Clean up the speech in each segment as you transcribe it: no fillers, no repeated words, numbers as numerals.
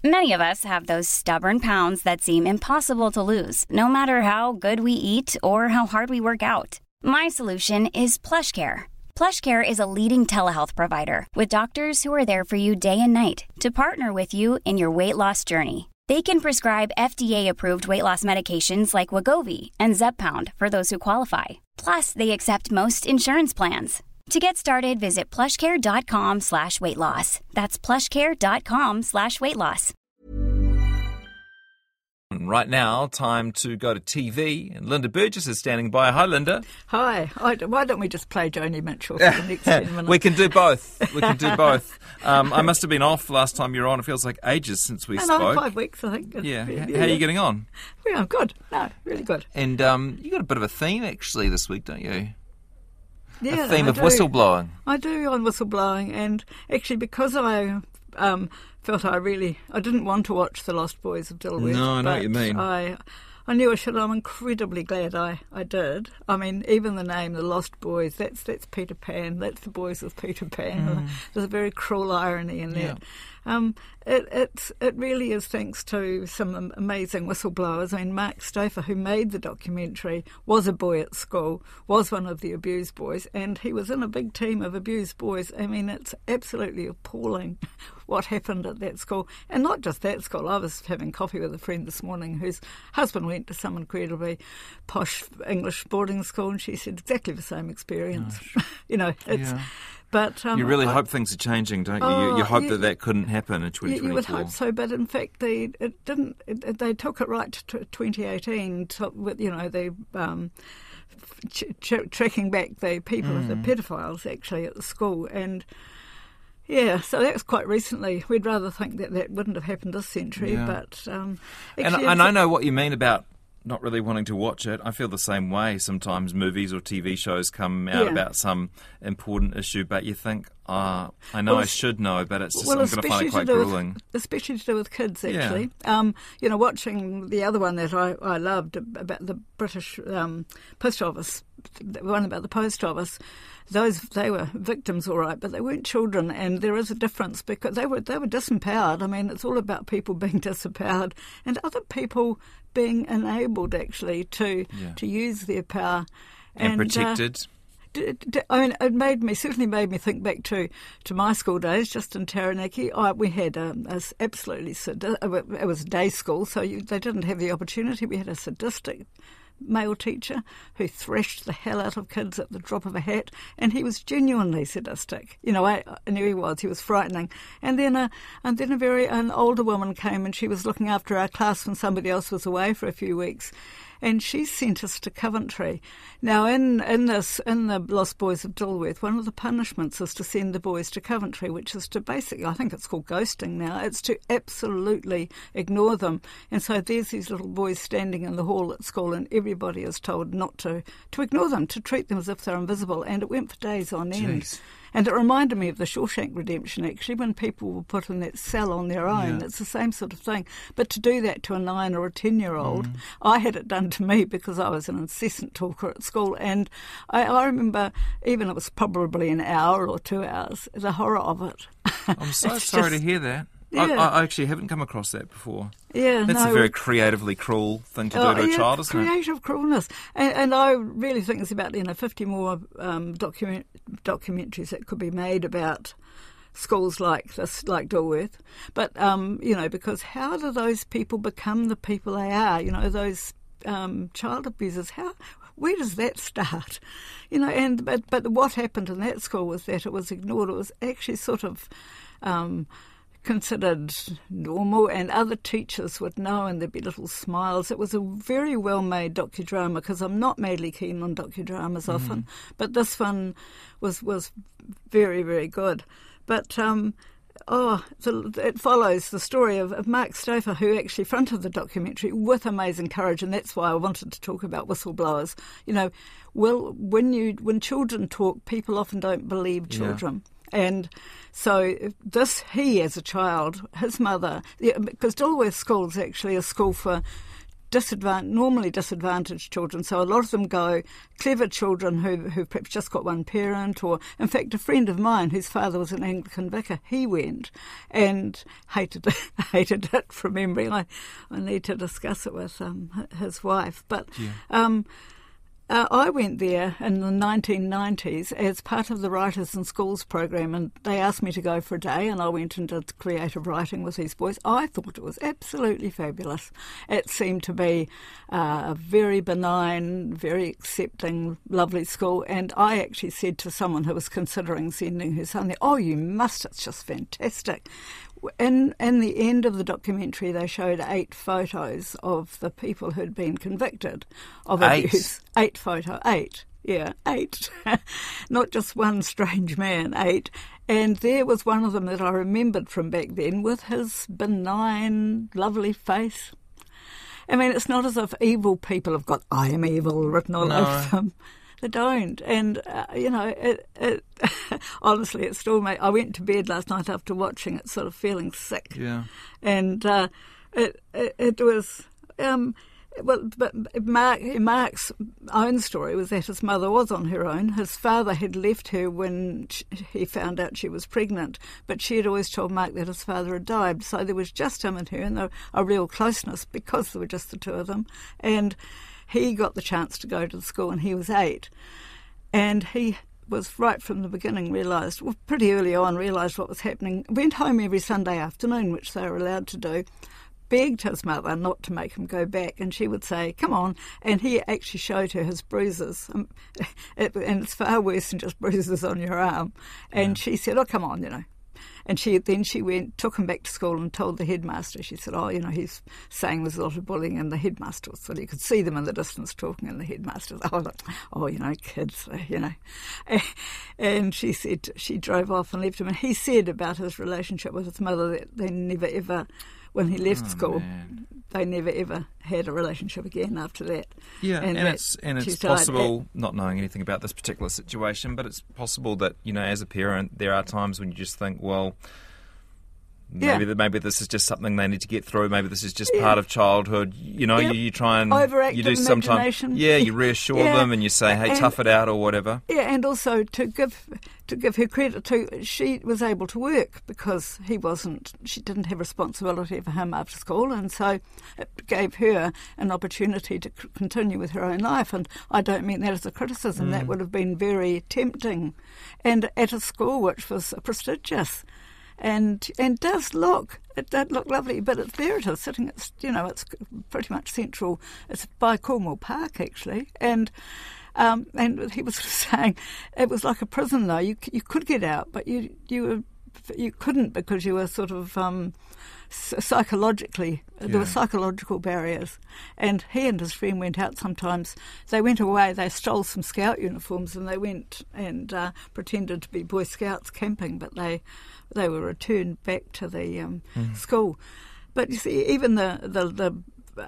Many of us have those stubborn pounds that seem impossible to lose, no matter how good we eat or how hard we work out. My solution is PlushCare. PlushCare is a leading telehealth provider with doctors who are there for you day and night to partner with you in your weight loss journey. They can prescribe FDA-approved weight loss medications like Wegovy and Zepbound for those who qualify. Plus, they accept most insurance plans. To get started, visit plushcare.com/weightloss. That's plushcare.com/weightloss. Right now, time to go to TV. And Linda Burgess is standing by. Hi, Linda. Hi. Why don't we just play Joni Mitchell for the next 10 minutes? We can do both. I must have been off last time you were on. It feels like ages since we spoke. 5 weeks, I think. Yeah. How are you getting on? Yeah, I'm good. No, really good. And you got a bit of a theme, actually, this week, don't you? Yeah, a theme of whistleblowing. I do, on whistleblowing, and actually because I felt I didn't want to watch The Lost Boys of Dilworth. No, I know what you mean. I knew I should. I'm incredibly glad I did. I mean, even the name, The Lost Boys, that's Peter Pan. That's the boys of Peter Pan. There's a very cruel irony in that. It really is thanks to some amazing whistleblowers. I mean, Mark Stouffer, who made the documentary, was a boy at school, was one of the abused boys, and he was in a big team of abused boys. I mean, it's absolutely appalling what happened at that school. And not just that school. I was having coffee with a friend this morning whose husband went to some incredibly posh English boarding school, and she said exactly the same experience. You know, it's... Yeah. But, you really hope things are changing, don't you? You hope that couldn't happen in 2024. You would hope so, but in fact, they didn't. They took it right to 2018. With tracking back the people, the pedophiles, actually at the school, and yeah, so that was quite recently. We'd rather think that wouldn't have happened this century, but and I know what you mean about not really wanting to watch it. I feel the same way. Sometimes movies or TV shows come out about some important issue, but you think, I know I should know, but it's just I'm going to find it quite grueling. Especially to do with kids, actually. Yeah. Watching the other one that I loved about the British post office, the one about the post office. They were victims, all right, but they weren't children, and there is a difference because they were disempowered. I mean, it's all about people being disempowered and other people being enabled, actually, to use their power and protected. I mean, it certainly made me think back to my school days, just in Taranaki. We had absolutely it was day school, so they didn't have the opportunity. We had a sadistic male teacher who thrashed the hell out of kids at the drop of a hat, and he was genuinely sadistic. You know, I knew he was frightening. And then an older woman came, and she was looking after our class when somebody else was away for a few weeks. And she sent us to Coventry. Now, in the Lost Boys of Dilworth, one of the punishments is to send the boys to Coventry, which is to basically, I think it's called ghosting now, it's to absolutely ignore them. And so there's these little boys standing in the hall at school, and everybody is told not to ignore them, to treat them as if they're invisible. And it went for days on end. Jeez. And it reminded me of the Shawshank Redemption, actually, when people were put in that cell on their own. Yeah. It's the same sort of thing. But to do that to a 9 or a 10-year-old, I had it done to me because I was an incessant talker at school. And I remember, even it was probably an hour or 2 hours, the horror of it. I'm so sorry to hear that. Yeah. I actually haven't come across that before. Yeah, That's a very creatively cruel thing to do to a child, isn't it? Creative cruelness. And I really think there's about 50 more documentaries that could be made about schools like this, like Dilworth. But, because how do those people become the people they are? You know, those child abusers, where does that start? You know, but what happened in that school was that it was ignored. It was actually sort of considered normal, and other teachers would know, and there'd be little smiles. It was a very well-made docudrama, because I'm not madly keen on docudramas often, but this one was very, very good. But it follows the story of Mark Stouffer, who actually fronted the documentary with amazing courage, and that's why I wanted to talk about whistleblowers. You know, when children talk, people often don't believe children. Yeah. And so he, as a child, his mother, because Dilworth School is actually a school for normally disadvantaged children. So a lot of them go clever children who perhaps just got one parent, or in fact a friend of mine whose father was an Anglican vicar, he went and hated it from memory. I need to discuss it with his wife. But I went there in the 1990s as part of the Writers in Schools program, and they asked me to go for a day, and I went and did creative writing with these boys. I thought it was absolutely fabulous. It seemed to be a very benign, very accepting, lovely school, and I actually said to someone who was considering sending her son there, "Oh, you must, it's just fantastic." In the end of the documentary, they showed 8 photos of the people who'd been convicted of abuse. 8 photos. 8. Yeah, 8. Not just one strange man, 8. And there was one of them that I remembered from back then with his benign, lovely face. I mean, it's not as if evil people have got "I am evil" written all over them. They don't. And, it honestly, it still made... I went to bed last night after watching it sort of feeling sick. Yeah. And it was... but Mark's own story was that his mother was on her own. His father had left her when he found out she was pregnant, but she had always told Mark that his father had died. So there was just him and her, and a real closeness because there were just the two of them. And he got the chance to go to the school, and he was 8. And he was right from the beginning pretty early on realised what was happening. Went home every Sunday afternoon, which they were allowed to do. Begged his mother not to make him go back, and she would say, "Come on." And he actually showed her his bruises, and it's far worse than just bruises on your arm. And she said, "Oh, come on, And she took him back to school and told the headmaster. She said, he's saying there's a lot of bullying, and the headmaster was, so you could see them in the distance talking, and the headmaster was, kids, And she said she drove off and left him. And he said about his relationship with his mother that they never ever, when he left school, they never ever had a relationship again after that. Yeah, and it's possible, not knowing anything about this particular situation, but it's possible that, as a parent, there are times when you just think, well, maybe this is just something they need to get through. Maybe this is just part of childhood. You try and overactive you do sometimes. imagination. You reassure them and you say, "Hey, tough it out," or whatever. Yeah, and also to give her credit too, she was able to work because she didn't have responsibility for him after school, and so it gave her an opportunity to continue with her own life. And I don't mean that as a criticism. That would have been very tempting, and at a school which was prestigious. And does look lovely, but there it is sitting. It's pretty much central. It's by Cornwall Park actually, and he was saying it was like a prison though. You could get out, but you couldn't because you were sort of psychologically there were psychological barriers. And he and his friend went out sometimes. They went away. They stole some scout uniforms and they went and pretended to be Boy Scouts camping, but they were returned back to the school. But you see, even the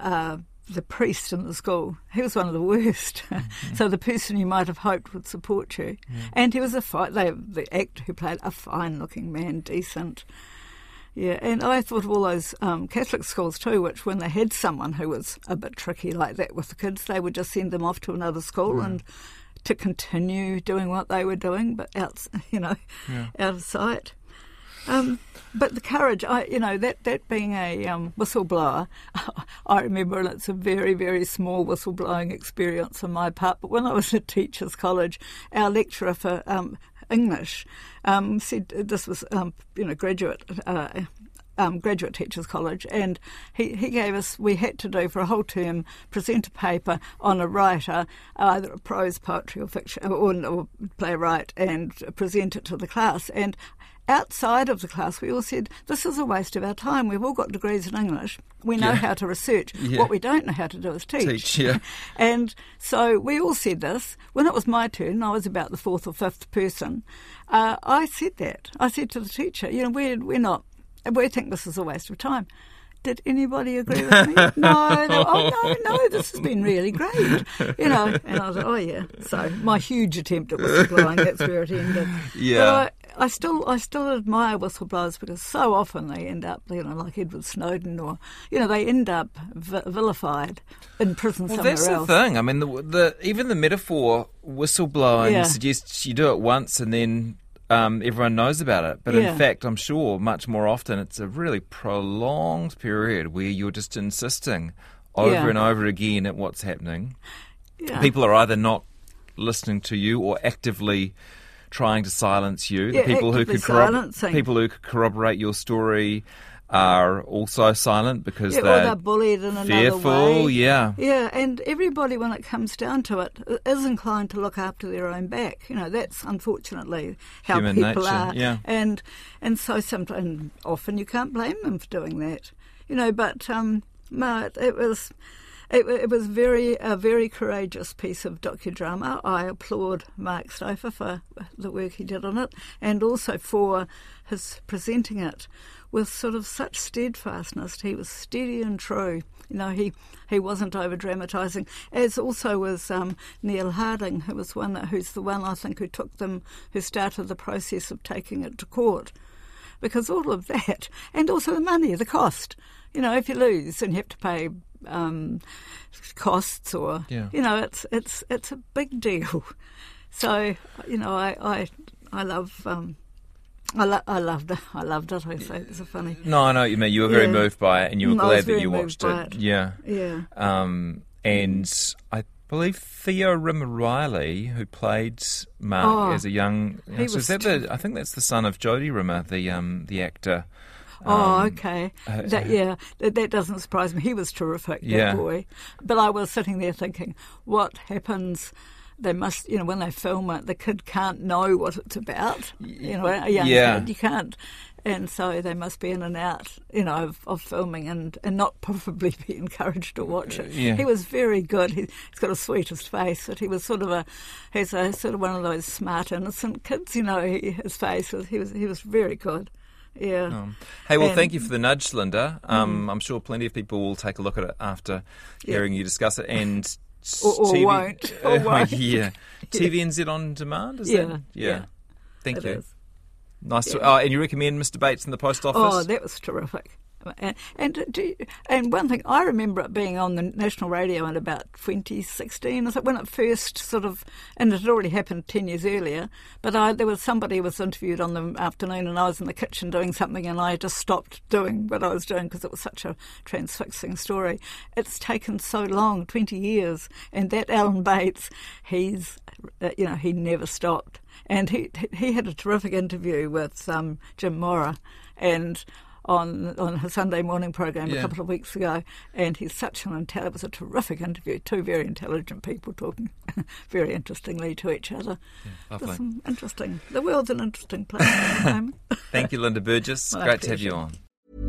priest in the school, he was one of the worst. So the person you might have hoped would support you. And he was the actor who played a fine-looking man, decent. Yeah, and I thought of all those Catholic schools too, which when they had someone who was a bit tricky like that with the kids, they would just send them off to another school and to continue doing what they were doing, but out of sight. But the courage, that being a whistleblower, I remember, and it's a very, very small whistleblowing experience on my part, but when I was at Teachers College, our lecturer for English said this was, graduate teachers college, and he gave us, we had to do for a whole term, present a paper on a writer, either a prose, poetry or fiction, or playwright, and present it to the class. And outside of the class, we all said, this is a waste of our time. We've all got degrees in English. We know how to research. What we don't know how to do is teach. And so we all said this. When it was my turn, I was about the 4th or 5th person, I said that. I said to the teacher, we think this is a waste of time. did anybody agree with me? No, this has been really great. And I was like, oh yeah. So my huge attempt at whistleblowing, that's where it ended. Yeah. But I still admire whistleblowers because so often they end up, like Edward Snowden, or they end up vilified in prison somewhere else. Well, that's the thing. I mean, even the metaphor whistleblowing suggests you do it once and then everyone knows about it. But in fact, I'm sure much more often it's a really prolonged period where you're just insisting over and over again at what's happening. Yeah. People are either not listening to you or actively trying to silence you. The people who could corroborate your story are also silent because they're bullied in fearful, another way. Yeah, and everybody, when it comes down to it, is inclined to look after their own back. That's unfortunately how human people nature, are. Yeah. And so sometimes, often you can't blame them for doing that. But no, it was a very courageous piece of docudrama. I applaud Mark Stouffer for the work he did on it, and also for his presenting it with sort of such steadfastness. He was steady and true. He wasn't over-dramatising, as also was Neil Harding, who's the one I think who started the process of taking it to court. Because all of that, and also the money, the cost. If you lose and you have to pay costs, or it's a big deal. So I love. I loved it. I say it's a funny. No, I know what you mean. You were very moved by it, and you were glad that you watched it. Yeah. And I believe Theo Rimmer-Riley, who played Mark as a young, I think that's the son of Jodie Rimmer, the actor. Okay. That doesn't surprise me. He was terrific, that boy. But I was sitting there thinking, what happens? They must, when they film it, the kid can't know what it's about. A young kid, you can't. And so they must be in and out, of filming and not probably be encouraged to watch it. He was very good. He's got the sweetest face, but he was he's a sort of one of those smart, innocent kids, his face. He was very good. Yeah. Hey, well, thank you for the nudge, Linda. I'm sure plenty of people will take a look at it after hearing you discuss it. And or won't. Yeah. TVNZ On Demand, is that? Yeah. Thank you. Is. Nice. And you recommend Mr. Bates in the Post Office? Oh, that was terrific. And one thing, I remember it being on the national radio in about 2016, when it first and it had already happened 10 years earlier, but there was somebody who was interviewed on the afternoon and I was in the kitchen doing something and I just stopped doing what I was doing because it was such a transfixing story. It's taken so long, 20 years, and that Alan Bates, he never stopped. And he had a terrific interview with Jim Mora and on his Sunday morning program a couple of weeks ago, and he's such it was a terrific interview, two very intelligent people talking very interestingly to each other. The world's an interesting place at the moment. Thank you, Linda Burgess. Great to have you on.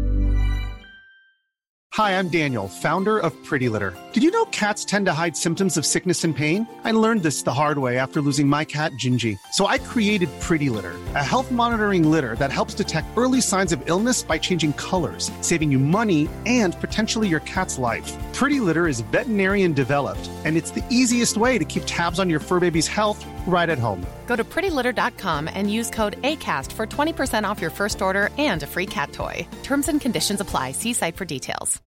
Hi, I'm Daniel, founder of Pretty Litter. Did you know cats tend to hide symptoms of sickness and pain? I learned this the hard way after losing my cat, Gingy. So I created Pretty Litter, a health monitoring litter that helps detect early signs of illness by changing colors, saving you money and potentially your cat's life. Pretty Litter is veterinarian developed, and it's the easiest way to keep tabs on your fur baby's health right at home. Go to prettylitter.com and use code ACAST for 20% off your first order and a free cat toy. Terms and conditions apply. See site for details.